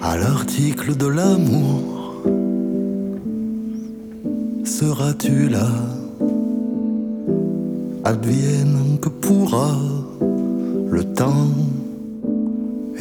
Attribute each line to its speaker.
Speaker 1: À l'article de l'amour, seras-tu là? Advienne que pourra, le temps